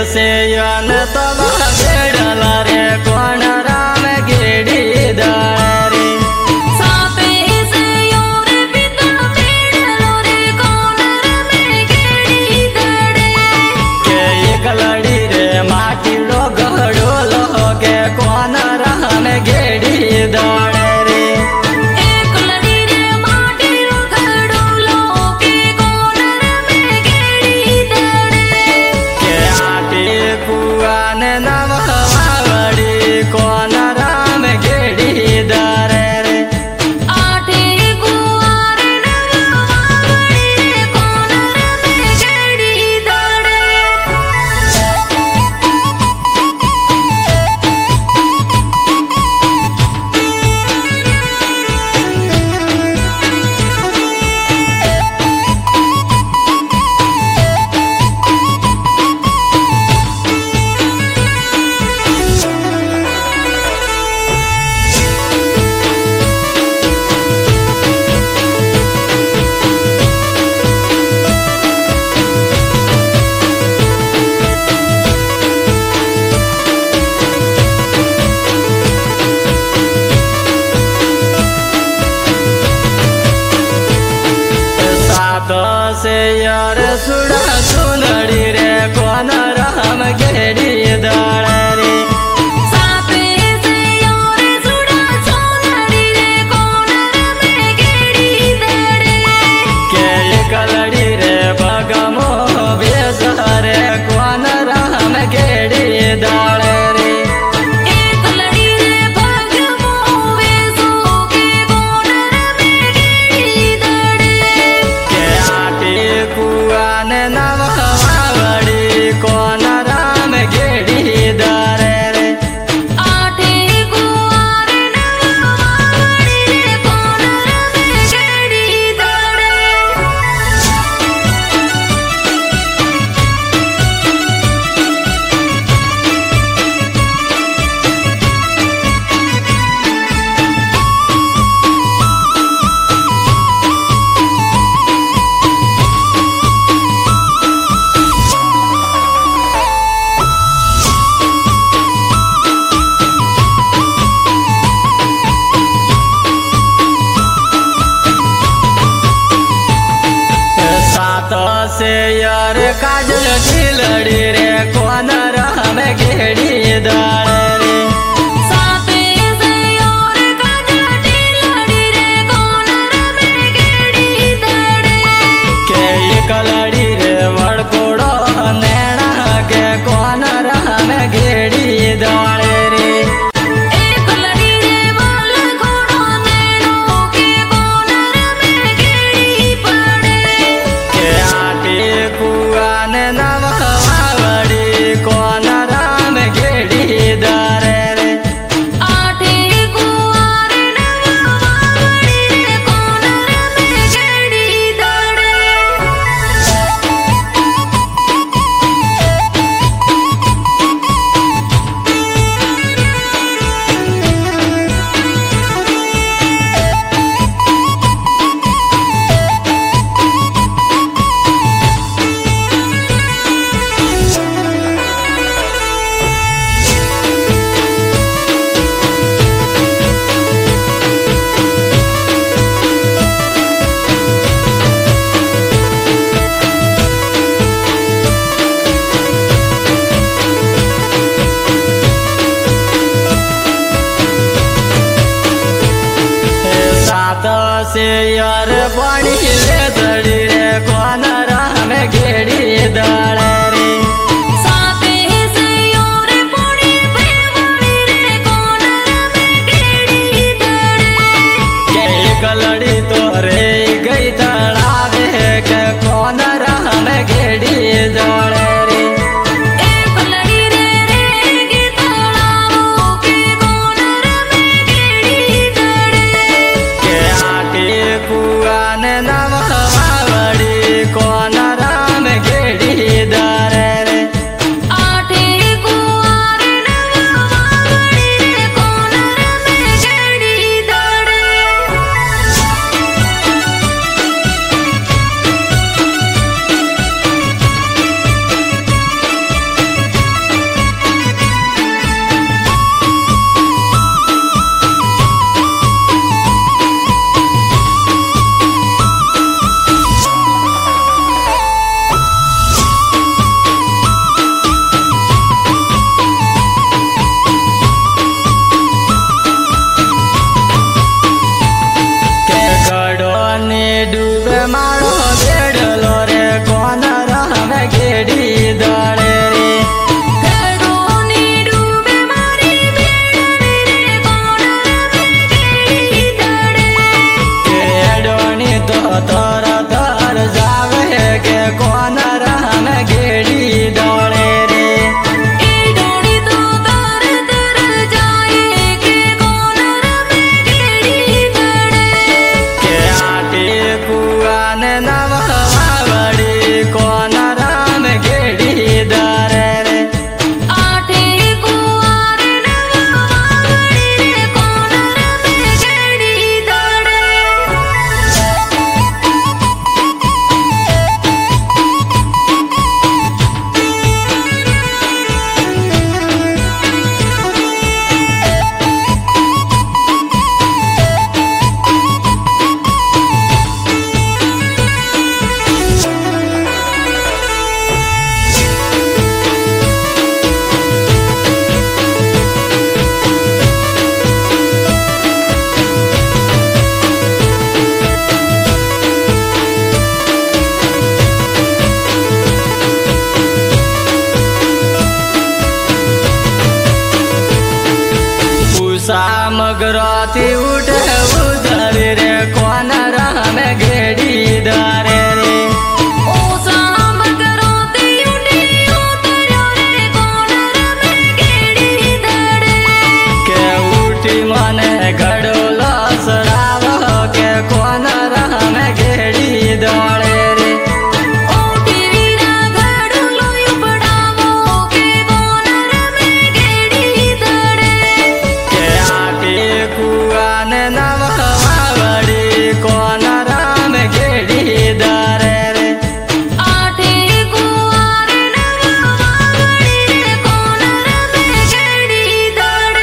से यन तब गेड़ला रे कोण राम गेड़ी दारे सापे से योर पिता बेड़लो रे कोण राम गेड़ी दाड़े के एक लड़ी रे माटी लो गड़ो लो के कोण राम गेड़ी दाड़े रे एक लड़ी रे माटी रो घड़ो लो के कोण राम गेड़ी दाड़े के आटी कुआन नव हवावड़ी कोण राम गेड़ी दारे रे आठे कुआर नवावड़ी रे कोण राम गेड़ी दाड़े सात से यार सुड़ा सुनड़ी रे कोण राम गेड़ी दाड़े रे सापे से योर सुड़ा सोनड़ी रे कोण राम गेड़ी दाड़े के एक लड़ी रे बगमो बेस रे कोण राम गेड़ी दाड़े रे एक लड़ी रे भगमो वेसो के कोण राम गेड़ी दाड़े के आटी कुआन नव हवावड़ी कोण राम गेड़ी दारे रे आठे कुआर नवावड़ी रे कोण राम गेड़ी दाड़े सात से यार काजल ढिलड़ी रे कोण राम गेड़ी दारे रे सापे से योर काजटी लड़ी रे कोण राम गेड़ी दाड़े के एक लड़ी रे वड़कोड़ो नैना के कोण राम गेड़ी दारे रे एक लड़ी रे वाल घोड़ो नैनो के कोण राम गेड़ी पड़े के आटी कुआन नव हवावड़ी कोण राम गेड़ी दारे रे आठे कुआर नवावड़ी रे कोण राम गेड़ी दाड़े सात से यार पानी ले दड़ी रे कोण राम गेड़ी दाड़े रे सापे से योर पोड़ी भेवाड़ी रे कोण राम गेड़ी दाड़े के एक लड़ी तोरे गई तड़ावे के कोण राम गेड़ी दाड़े रे एक लड़ी रे गे तड़ावो के कोण राम गेड़ी दाड़े के आटी कुआन नव हवावड़ी कोण राम गेड़ी दारे जागराती उठे उधरी रे कौन राम गेड़ी दारे रे ओ शाम गराती उठी उतर्यो रे कोण रमे गेड़ी दाड़े के उठी मने घड़ोला सराव के कौन राम गेड़ी दाड़े रे ओठी वीरा घड़लो उपड़ावो के कोण रमे गेड़ी दाड़े के आके कुआन नववावड़ी कौन राम गेड़ी दारे रे आठे कुआर नववावड़ी रे कोण रमे गेड़ी दाड़े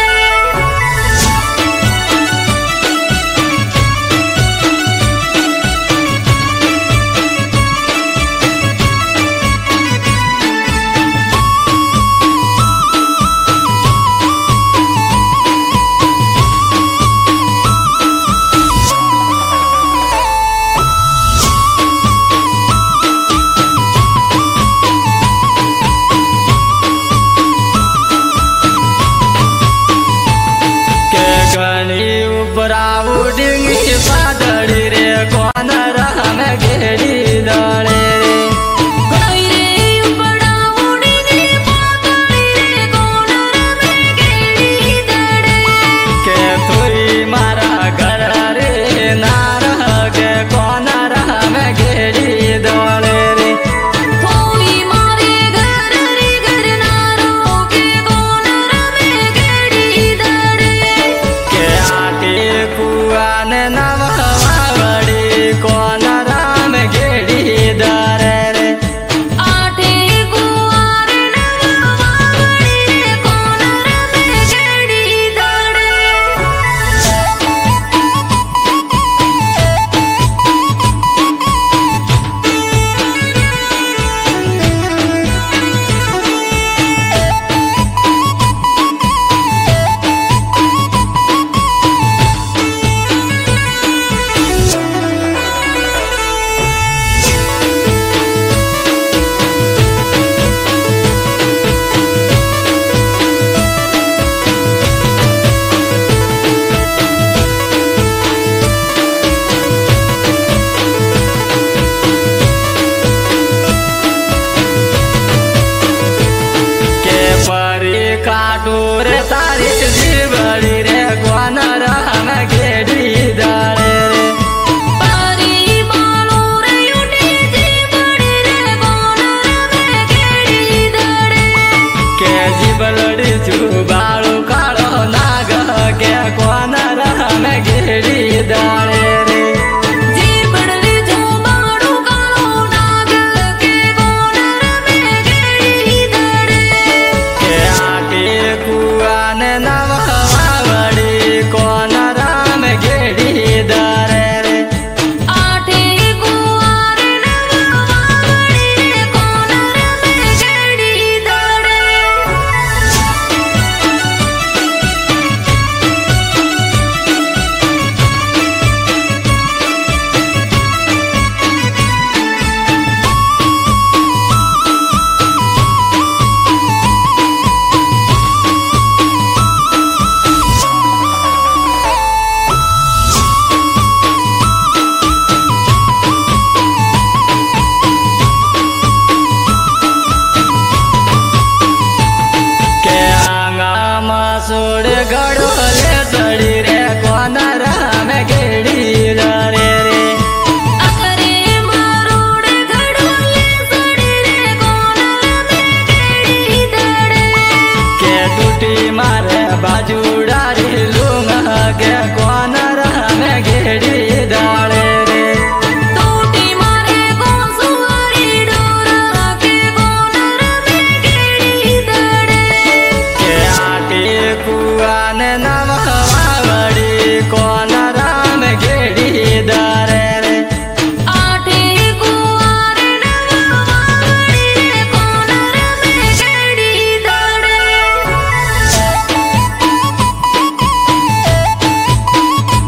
के गणी उपराऊ डिंगी पादड़ी रे कौन राम गेड़ी दाड़े रे गईरे उपड़ावड़ी रे पातड़ी रे कोण रमे गेड़ी दाड़े के तुई मारा घर रे नार के कौन राम गेड़ी दाड़े रे थोई मारे घर रे घर नारो के कोण रमे गेड़ी दाड़े के आके कुआन नववावड़ी कौन राम गेड़ी दारे रे आठे कुआर नववावड़ी रे कोण रमे गेड़ी दाड़े के परी काटू रे तारी जीवड़ी रे कौन राम गेड़ी दारे रे पारी बालो रे उठी जीवड़ी रे कोण रमे गेड़ी दाड़े के जीवलड़ी जुबाड़ू कालो नाग के कौन राम गेड़ी दारे रे जीवड़ी जुबाड़ू कालो नाग के कोण रमे गेड़ी दाड़े के आके कुआन नववावड़ी कौन राम गेड़ी दारे रे आठे कुआर नववावड़ी रे कोण रमे गेड़ी दाड़े के आंगा मसूड़ गड़ोले सड़ी रे कौन राम गेड़ी दारे रे अकरे मारोड़ घड़ोले सड़ी रे कोण रमे गेड़ी दाड़े के टूटी मारे बाजू डारी लूंगा के कौन राम गेड़ी दारे रे टूटी मारे गोसुआरी डोरा के कोण रमे गेड़ी दाड़े के आके कुआन नववावड़ी कौन राम गेड़ी दारे रे आठे कुआर नववावड़ी रे कोण रमे गेड़ी दाड़े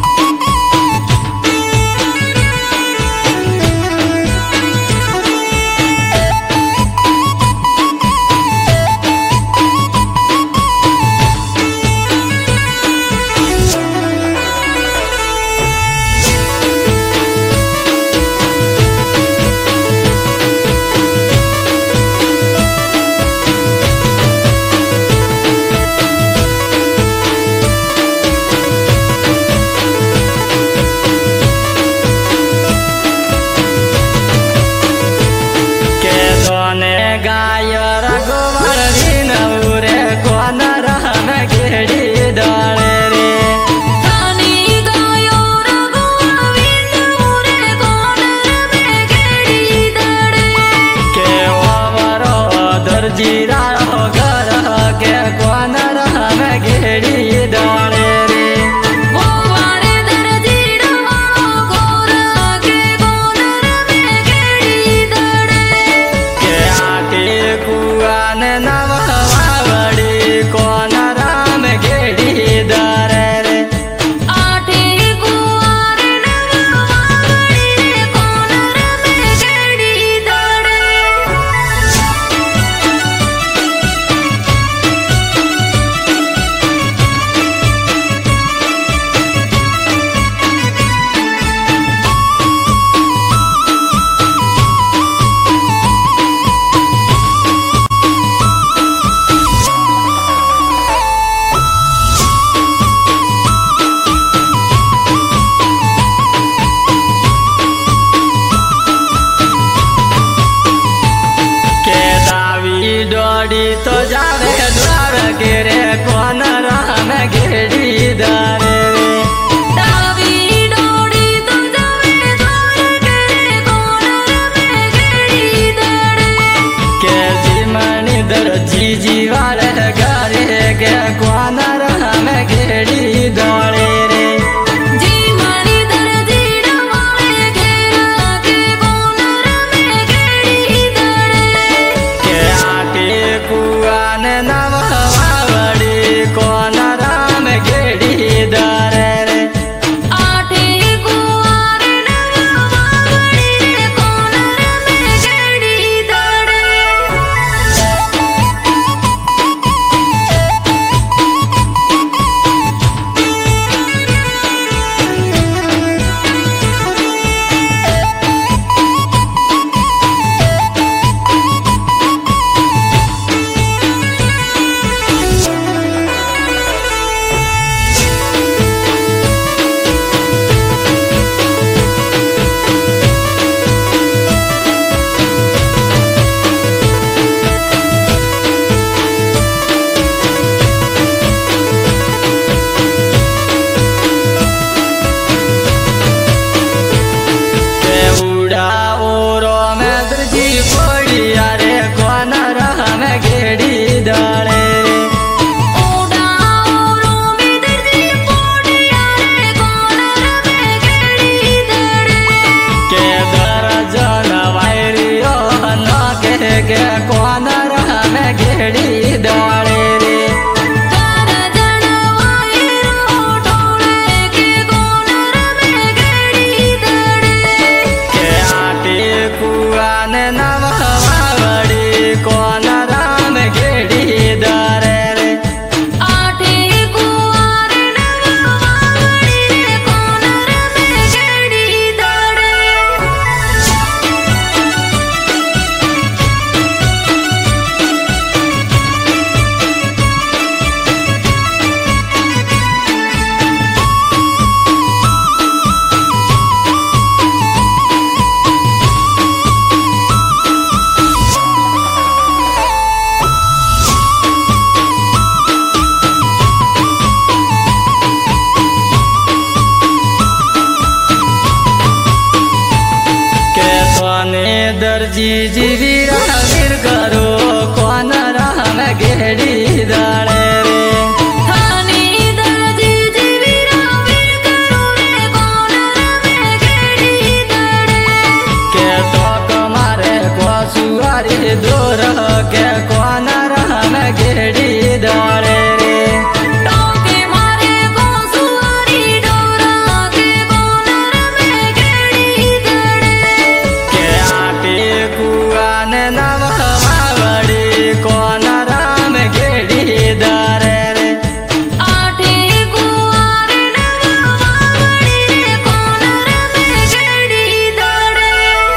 दर्जी जीवी वीर करो कौन राम गेड़ी दाड़े रे थानी दर्जी जीवी वीर करो रे कौन राम गेड़ी दाड़े के तो कमारे को सुआरी दूर के कौन राम गेड़ी दाड़े रे टोके मारे को सुआरी डोरा के कौन राम गेड़ी दाड़े के आटे कुआन नव मावड़ी कौन राम गेड़ी दाड़े रे आठे कुआर नवावड़ी रे कौन राम गेड़ी दाड़े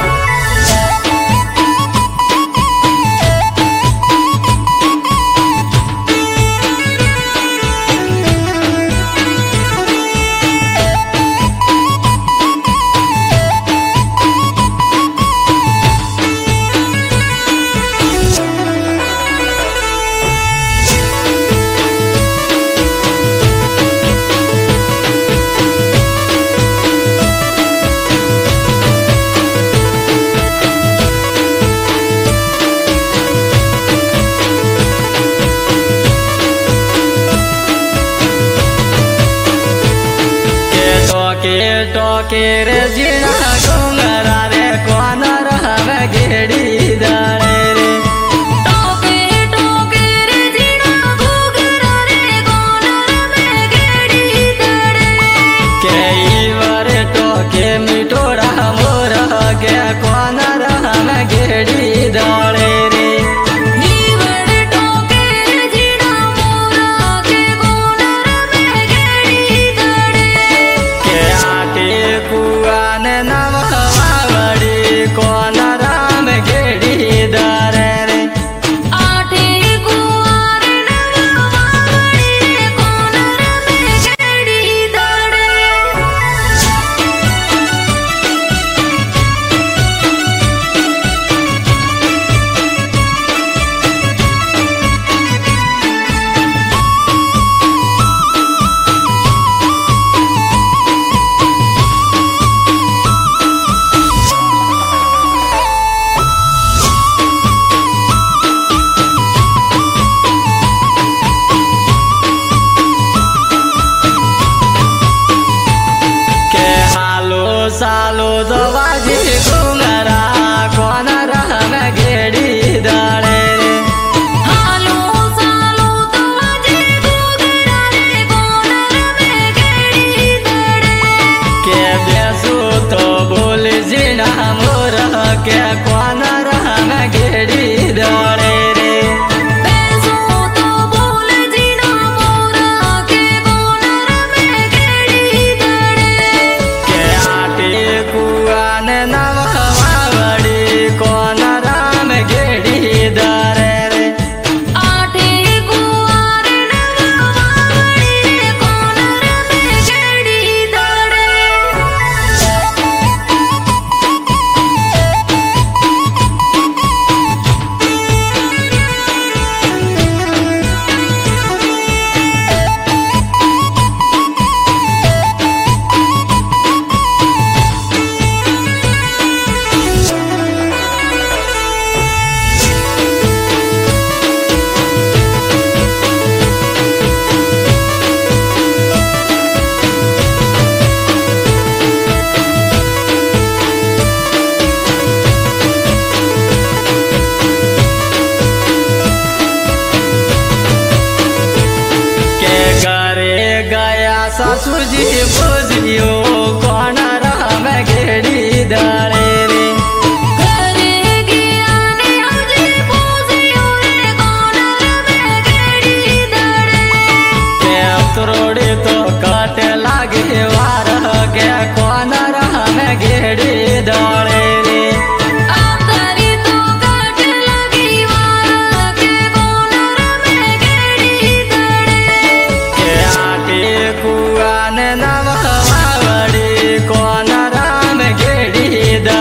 के टोके रे जीना डोंगरा रे कौन राम गेड़ी दाड़े रे टोके टोके रे जीना घुघरा रे कौन राम गेड़ी दाड़े के ईवर टोके मिटोड़ा मोर के कौन राम गेड़ी दाड़े रे नीवड़ टोके रे जीना मोरा के कौन राम गेड़ी दाड़े के आटे कुआन नव मावड़ी कौन राम गेड़ी दाड़े रे आठे कुआर नवावड़ी रे कौन राम गेड़ी दाड़े के हालो सालो दवाजी घुंगरा कौन राम गेड़ी दाड़े रे हालो सालो तो अजे घुघरा रे कौन राम गेड़ी दाड़े के बेसु तो बोल जीना मोर के कौन राम गेड़ी दाड़े रे पैसो तो बोल जीना मोरा के कौन राम गेड़ी दाड़े के आटे कुआन नव मावड़ी कौन राम गेड़ी दाड़े रे आठे कुआर नवावड़ी रे कौन राम गेड़ी दाड़े के घरे गया ससुर जी बुझियो कौन राम गेड़ी दाड़े रे घरे गया ने अजे पूजियो रे कौन राम गेड़ी दाड़े के त्रोड़ी तो काटे लागे वार के कौन राम गेड़ी दाड़े रे आखरी तो काट लगी वारा के कौन राम गेड़ी दाड़े के आटे कुआन नव मावड़ी कौन राम गेड़ी दाड़े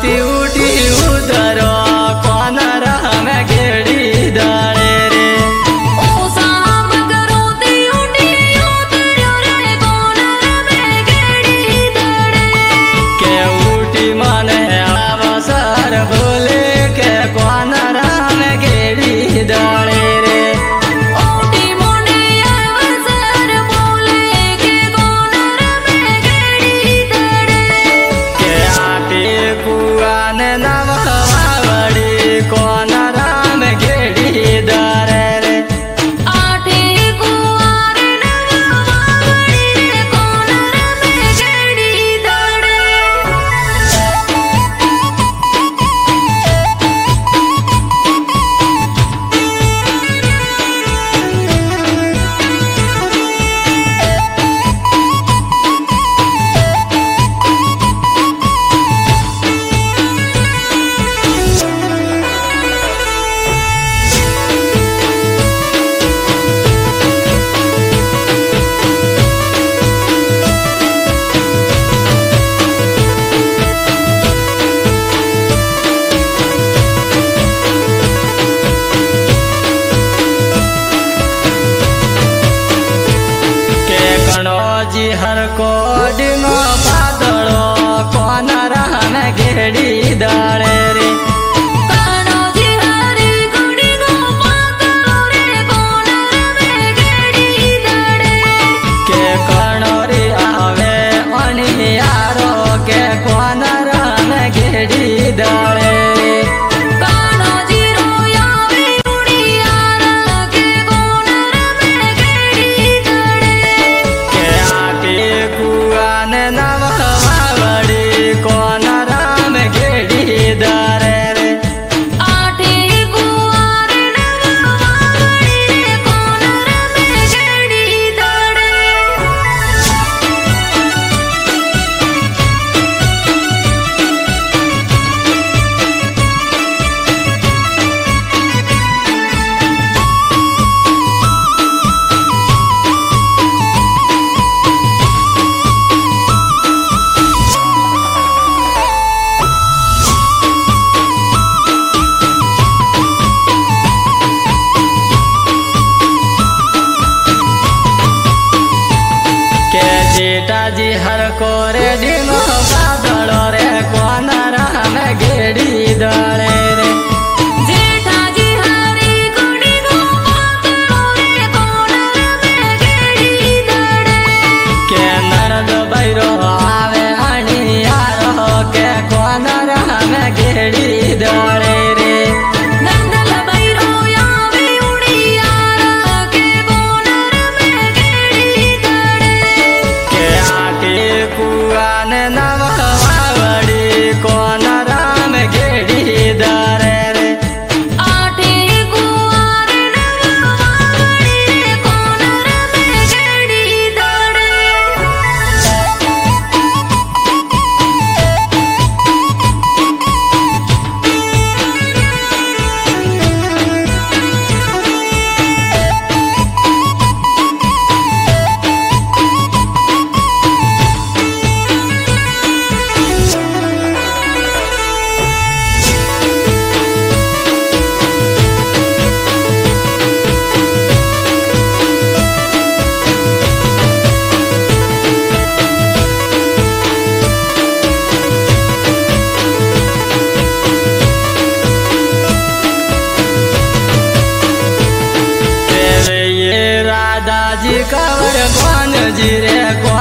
आती उठी उधरो कौन राम गेड़ी दाड़े रे ओ साम करो ती उठी उतर्यो रे कोनर में गेड़ी दड़े के उठी मन अवसर बोले के कौन राम गेड़ी दाड़े रे ओटी मोने अवसर बोले के कोनर में गेड़ी दड़े के आटी कुआन नवावड़ी कौन राम गेड़ी दाड़े रे आठे कुआर नवावड़ी रे कोनर में गेड़ी दड़े के कणोजी हर कोडिनो बादड़ो कौन राम गेड़ी दाड़े रे कानोजी हरी गुड़ी गो पातलो रे कोनर में गेड़ी दड़े के कणोरी आवे अनियारो के कौन राम गेड़ी दाड़े रे कानोजी रोयावे उड़ियारा के कोनर में गेड़ी दड़े के आटी कुआन नवावड़ी कौन राम गेड़ी दाड़े रे आठे कुआर नवावड़ी रे कोनर में गेड़ी दड़े के जेठाजी हर कोरे दिनो बादड़ो रे कौन राम गेड़ी दाड़े रे जेठाजी हरी गुड़ी गो पातलो रे कोनर में गेड़ी दड़े के नरद बैरो आवे अनियारो के कौन राम गेड़ी दाड़े रे नंदल बैरो यावे उड़ियारा के कोनर में गेड़ी दड़े के आटी कुआन नवावड़ी कौन राम गेड़ी दाड़े रे आठे कुआर नवावड़ी रे कोनर में गेड़ी दड़े तेरे ये राधा जी कवर कौन जी रे